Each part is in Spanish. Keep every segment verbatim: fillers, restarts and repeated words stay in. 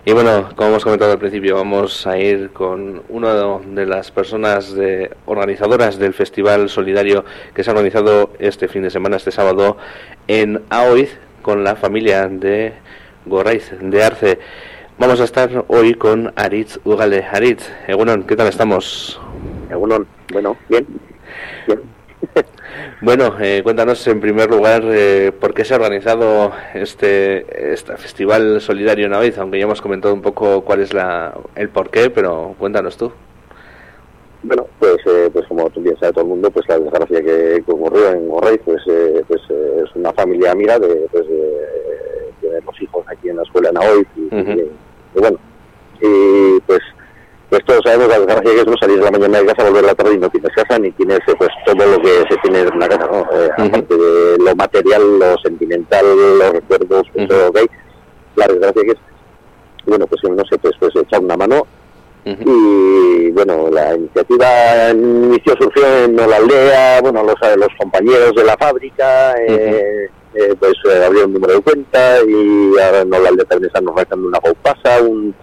Y bueno, como hemos comentado al principio, vamos a ir con una de las personas de, organizadoras del Festival Solidario que se ha organizado este fin de semana, este sábado, en Aoiz, con la familia de Gorraiz, de Arce. Vamos a estar hoy con Aritz Ugale. Aritz, Egunon, ¿qué tal estamos? Egunon, bueno, bien. bien. Bueno, eh, cuéntanos en primer lugar eh, por qué se ha organizado este, este festival solidario en Aoiz, aunque ya hemos comentado un poco cuál es la, el porqué, pero cuéntanos tú. Bueno, pues eh, pues como tú bien sabes todo el mundo, pues la desgracia que, que ocurrió en Gorraiz, pues eh, pues eh, es una familia amiga de pues de, de los hijos aquí en la escuela en Aoiz y, uh-huh. y, y bueno, y pues pues todos sabemos la desgracia que es no salir de la mañana de casa, volver a la tarde y no tienes casa, ni tienes pues todo lo que se tiene en una casa, ¿no? Eh, uh-huh. Aparte de lo material, lo sentimental, los recuerdos, pues, uh-huh. todo lo que hay, la desgracia que es, bueno, pues no sé, pues, pues echar una mano. Uh-huh. Y bueno, la iniciativa inició, surgió en la aldea, bueno, los, los compañeros de la fábrica, eh, uh-huh. eh, pues eh, abrieron un número de cuenta y ahora en la aldea también están organizando una gaupasa, un,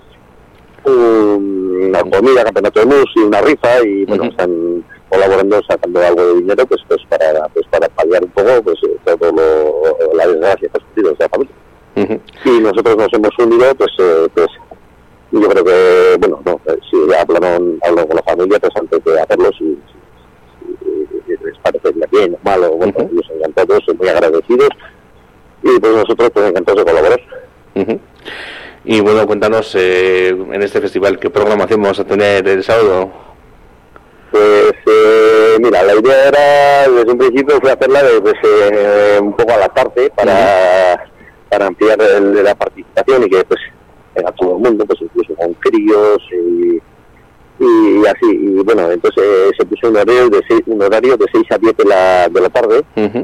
un, una comida, campeonato de mus y una rifa y bueno, uh-huh. están colaborando, sacando algo de dinero pues pues para pues para paliar un poco pues todo lo, la desgracia que ha sufrido esa familia. Uh-huh. Y nosotros nos hemos unido pues eh, pues yo creo que, bueno, no, si hablaron, hablaron con la familia, pues antes de hacerlo, si, si, si, si les parece bien o mal, o bueno, uh-huh. ellos encantados, muy agradecidos, y pues nosotros pues encantados de colaborar. Uh-huh. Y bueno, cuéntanos, eh, en este festival, ¿qué programación vamos a tener el sábado? Pues, eh, mira, la idea era, desde un principio, fue hacerla de, pues, eh, un poco a la tarde, para, uh-huh. para ampliar el, la participación y que, pues, a todo el mundo, pues incluso con críos y, y así, y bueno, entonces eh, se puso un horario de seis, un horario de seis a diez de la, de la tarde, uh-huh.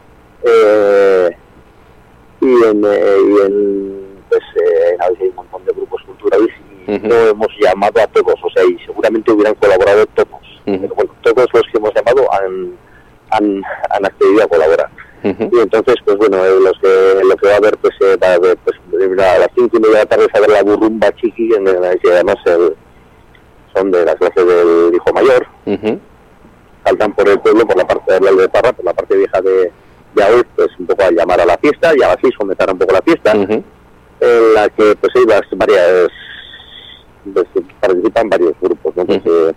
eh, y en, eh, y en pues eh, hay un montón de grupos culturales y uh-huh. no hemos llamado a todos, o sea, y seguramente hubieran colaborado todos, uh-huh. pero bueno, todos los que hemos llamado han, han, han accedido a colaborar. Uh-huh. Y entonces, pues bueno, eh, los que, lo que va a haber, pues eh, va a haber, pues a las cinco y media de la tarde va a haber la burrumba chiqui, en la que además el, son de las clases del hijo mayor, uh-huh. saltan por el pueblo, por la parte de la de Parra, por la parte vieja de, de Aoiz, pues un poco a llamar a la fiesta, y a las seis fomentar un poco la fiesta, uh-huh. en la que pues hay las varias, pues, participan varios grupos, ¿no? Pues, uh-huh. eh,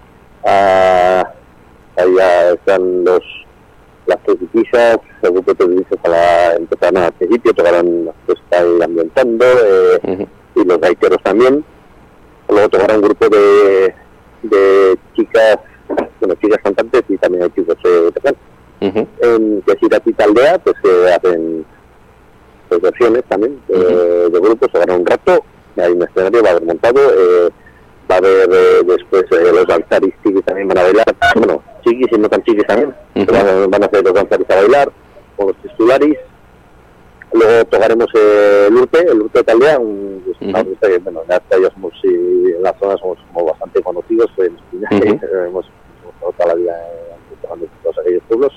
a, allá están los las tritiquisas, el grupo de tritiquisas para empezar al principio, tocarán, pues están ambientando, eh, uh-huh. y los gaiteros también. Luego tocará un grupo de, de chicas, bueno, chicas cantantes y también hay chicos que tocan. Uh-huh. En Quesiratita Aldea, pues se hacen pues, versiones también de, uh-huh. de grupos, tocará un rato, hay un escenario, va a haber montado, eh, va a haber eh, después eh, los danzaris chiquis también van a bailar, bueno, chiquis y no tan chiquis también, uh-huh. van, van a hacer los danzaris a bailar, con los titularis. Luego tocaremos eh, el Urte, el Urte de Taldea, un, uh-huh. una orquesta que, bueno, en ya somos, sí, en la zona somos, somos bastante conocidos, pues, uh-huh. hemos, hemos toda la vida tocando en todos aquellos pueblos.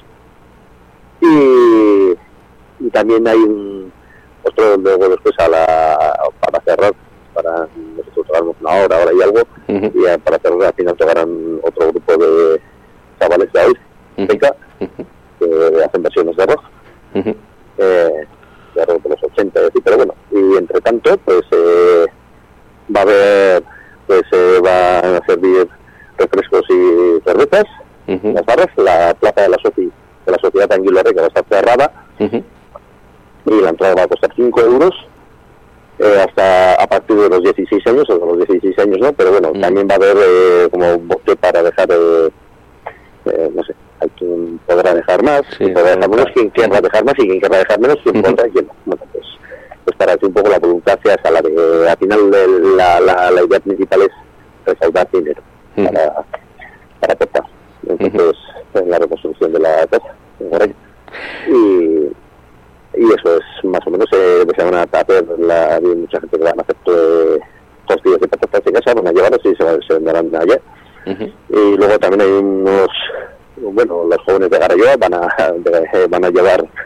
Y, y también hay un otro, luego después a la, para cerrar, para nosotros tocarnos una hora, hora y algo, uh-huh. y eh, para cerrar al final tocarán otro grupo de chavales de Aoiz, Beca, uh-huh. que hacen versiones de rock, uh-huh. eh, de rock de los ochenta, así, pero bueno, y entre tanto, pues eh, va a haber, pues eh, van a servir refrescos y cervezas, uh-huh. las barras, la plaza de la, soci, de la Sociedad Anguilarre que va a estar cerrada, uh-huh. y la entrada va a costar cinco euros, Eh, hasta a partir de los dieciséis años, o de los dieciséis años no, pero bueno, mm. también va a haber eh, como bote para dejar, eh, eh, no sé, hay quien podrá dejar más, sí, quien podrá dejar menos, quien querrá dejar más y quien querrá dejar menos, quien podrá y quien no. Bueno, pues, pues para que un poco la voluntad sea esa, la de, al final la, la, la idea principal es recaudar dinero mm. para, para aportar, entonces mm-hmm. en la reconstrucción de la casa, correcto. Y y eso es más o menos, eh, se van a hacer, la, hay mucha gente que van a hacer eh, costillas de patatas de casa, van a llevarlas y se, se venderán allá. Uh-huh. Y luego también hay unos, bueno, los jóvenes de Garayoa van a, de, van a llevar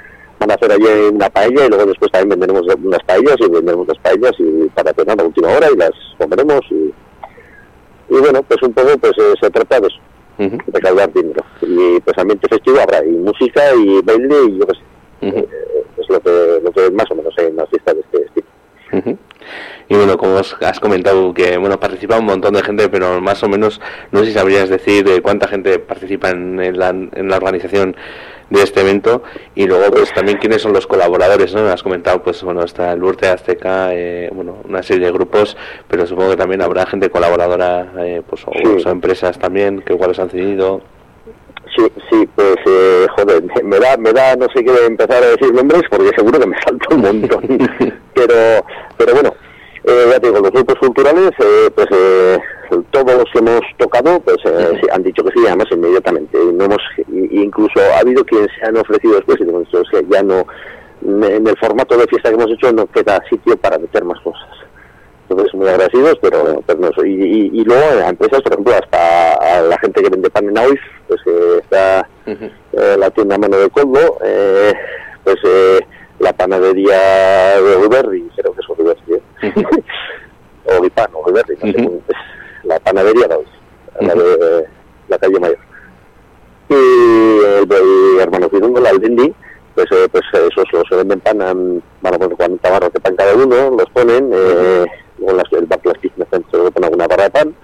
van a hacer allí una paella y luego después también venderemos unas paellas y venderemos las paellas y para cenar a última hora y las comeremos y, y bueno, pues un poco pues eh, se trata de eso, uh-huh. de recaudar dinero. Y pues ambiente festivo habrá, y música y baile y yo qué sé. Uh-huh. Eh, es lo que, lo que más o menos hay en las fiestas de este estilo. Uh-huh. Y bueno, como has comentado que bueno participa un montón de gente, pero más o menos no sé si sabrías decir de cuánta gente participa en la, en la organización de este evento, y luego pues también quiénes son los colaboradores, ¿no? Has comentado pues bueno está el Urte Azteca, eh, bueno una serie de grupos, pero supongo que también habrá gente colaboradora, eh, pues o, sí. o empresas también que igual os han cedido. Sí, sí, pues eh, joder, me da, me da, no sé qué empezar a decir nombres porque seguro que me salto un montón, pero, pero bueno, eh, ya te digo, los grupos culturales, eh, pues eh, todos los que hemos tocado, pues eh, sí, han dicho que sí, además inmediatamente, y no hemos, incluso ha habido quienes se han ofrecido después y hemos dicho que ya no, en el formato de fiesta que hemos hecho no queda sitio para meter más cosas. Entonces muy agradecidos, pero, pero no, y, y, y luego a empresas, por ejemplo, hasta a la gente que vende pan en Aoiz, pues eh, está uh-huh. eh, la tienda Mano de Coldo, eh, pues eh, la panadería de Oliverri, creo que es Oliverri, ¿eh? uh-huh. o Guipán, o Oliverri, no sé, uh-huh. es la panadería de Aoiz, uh-huh. la de la calle Mayor. Y el, el hermano Firungo, la Aldendi, pues eh, pues esos los que venden pan, van a poner cuarenta barras de pan cada uno, los ponen, eh, luego las, el bar Las Piscinas se le pone alguna barra de pan.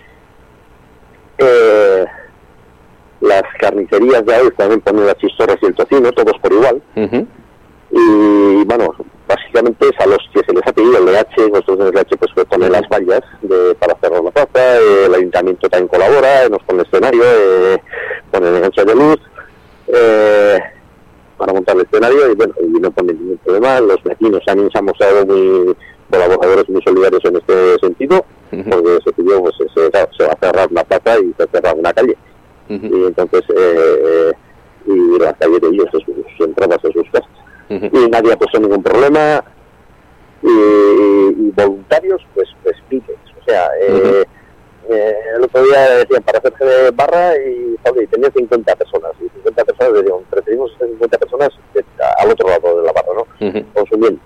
Eh, las carnicerías de hoy también ponen las chistorras y el tocino, todos por igual. Uh-huh. Y bueno, básicamente es a los que se les ha pedido el L H, nosotros en el L H pues que pone las vallas de, para cerrar la plaza, eh, el ayuntamiento también colabora, nos pone el escenario, eh, pone el enganche de luz, eh, para montar el escenario y bueno, y no ponen ningún problema. Los vecinos también se han mostrado muy colaboradores, muy solidarios en este sentido, uh-huh. porque se pidió, pues se, se va a cerrar una plaza y se cerrar una calle, uh-huh. y entonces eh, y la calle de ellos, sus, sus entradas a sus casas, uh-huh. y nadie ha puesto ningún problema, y, y voluntarios pues pues piques, o sea, uh-huh. eh, eh, el otro día decían para hacerse barra y joder, tenía cincuenta personas, y cincuenta personas, le digo, preferimos cincuenta personas al otro lado de la barra, ¿no? Uh-huh. Consumiendo.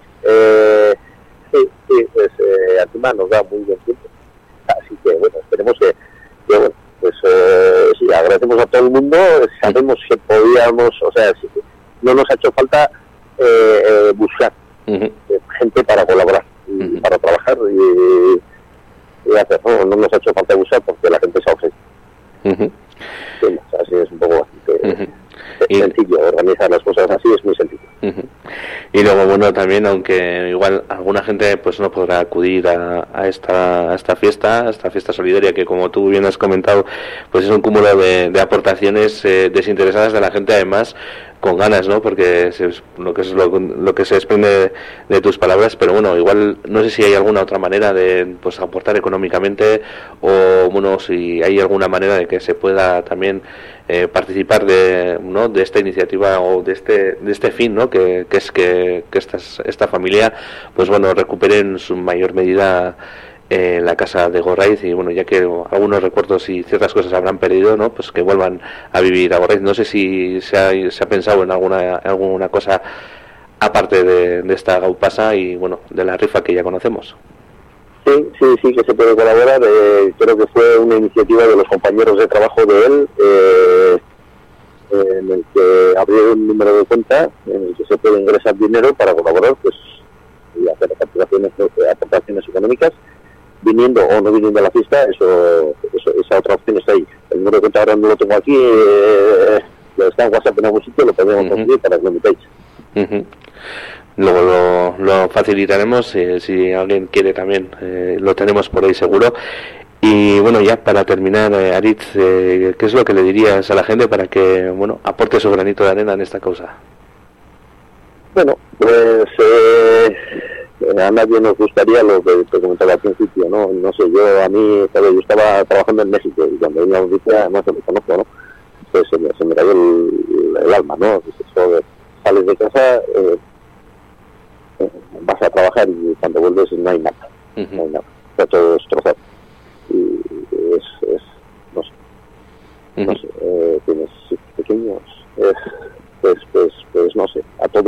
Eh, sí, sí, pues eh, encima nos da muy buen tiempo. Así que bueno, esperemos que, que bueno, pues eh, sí, agradecemos a todo el mundo, sabemos que podíamos, o sea, sí, no nos ha hecho falta eh, eh, buscar uh-huh. eh, gente para colaborar, y uh-huh. para trabajar y y hacer, no, no nos ha hecho falta buscar porque la gente se ha ofrecido. Uh-huh. Sí, así es un poco bastante uh-huh. sencillo, y organizar las cosas así es muy sencillo. Uh-huh. Y luego bueno también, aunque igual alguna gente pues no podrá acudir a, a esta a esta fiesta, a esta fiesta solidaria que como tú bien has comentado, pues es un cúmulo de, de aportaciones eh, desinteresadas de la gente, además con ganas, ¿no? Porque se, lo que es lo, lo que se desprende de, de tus palabras, pero bueno, igual no sé si hay alguna otra manera de pues aportar económicamente, o bueno, si hay alguna manera de que se pueda también eh, participar de, ¿no? de esta iniciativa o de este de este fin, ¿no? Que, que es que, que esta, esta familia pues bueno recupere en su mayor medida eh, la casa de Gorraiz, y bueno, ya que algunos recuerdos y ciertas cosas habrán perdido, ¿no? Pues que vuelvan a vivir a Gorraiz. No sé si se ha, se ha pensado en alguna alguna cosa aparte de, de esta gaupasa y bueno, de la rifa que ya conocemos. Sí, sí, sí, que se puede colaborar. Eh, creo que fue una iniciativa de los compañeros de trabajo de él, eh, en el que abrió un número de cuenta en el que se puede ingresar dinero para colaborar, pues, y hacer aportaciones, aportaciones económicas, viniendo o no viniendo a la fiesta. Eso, eso esa otra opción está ahí. El número de cuenta ahora no lo tengo aquí, eh, lo está en WhatsApp en algún sitio, lo podemos conseguir uh-huh. para que lo invitéis. Uh-huh. Luego lo, lo facilitaremos, eh, si alguien quiere también, eh, lo tenemos por ahí seguro. Y bueno, ya para terminar, eh, Aritz, eh, ¿qué es lo que le dirías a la gente para que bueno aporte su granito de arena en esta causa? Bueno, pues eh, a nadie nos gustaría lo que te comentaba al principio, ¿no? No sé, yo a mí, ¿sabes? Yo estaba trabajando en México y cuando venía a la noticia, además lo conozco, ¿no? Pues se me, se me cayó el, el alma, ¿no? Eso, sales de casa, eh, vas a trabajar y cuando vuelves no hay nada, uh-huh. no hay nada, está todo destrozado. Y es, es no sé, uh-huh. no sé, eh, tienes pequeños, es, pues, pues, pues no sé, a todos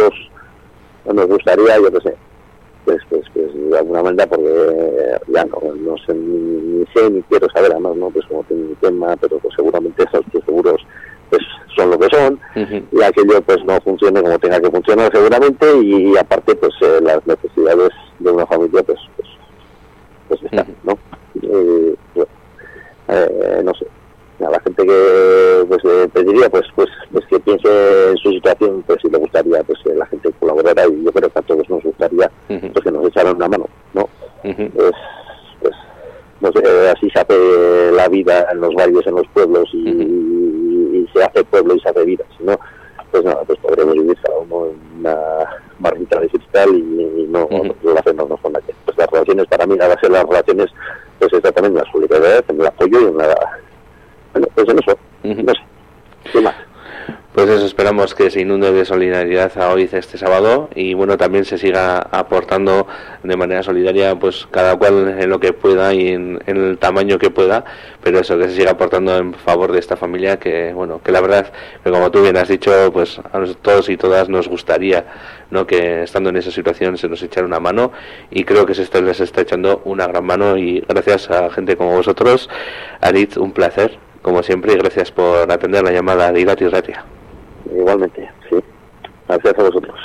familia, yo qué sé, pues, pues, pues de alguna manera, porque ya no, no sé, ni, ni sé ni quiero saber, además, ¿no? Pues como tiene mi tema, pero pues seguramente esos tus seguros pues son lo que son, uh-huh. y aquello pues no funcione como tenga que funcionar seguramente, y, y aparte pues eh, las necesidades de una familia pues pues, pues están, uh-huh. ¿no? Eh, bueno, eh, no sé, a la gente que pues eh, te diría pues pues pues que piense en su situación, pues si le gustaría pues que la gente colaborara, y yo creo que a todos nos gustaría uh-huh. pues que nos echaran una mano, ¿no? Uh-huh. pues, pues no sé, así se hace la vida en los barrios, en los pueblos, y, uh-huh. y se hace pueblo y se hace vida, si no pues nada, pues podremos vivir cada uno en una barrita de cristal y, y no uh-huh. relacionarnos con la gente. Pues las relaciones, para mí, nada ser las relaciones, pues exactamente en la solidaridad, en el apoyo y en la... Bueno, pues en eso, uh-huh. no sé, ¿qué más? Pues eso, esperamos que se inunde de solidaridad a hoy este sábado, y bueno, también se siga aportando de manera solidaria, pues cada cual en lo que pueda y en, en el tamaño que pueda, pero eso, que se siga aportando en favor de esta familia, que bueno, que la verdad, que como tú bien has dicho, pues a todos y todas nos gustaría, ¿no?, que estando en esa situación se nos echara una mano, y creo que se está, les está echando una gran mano, y gracias a gente como vosotros. Aritz, un placer como siempre, y gracias por atender la llamada de Irati Ratia. Igualmente, sí. Gracias a vosotros.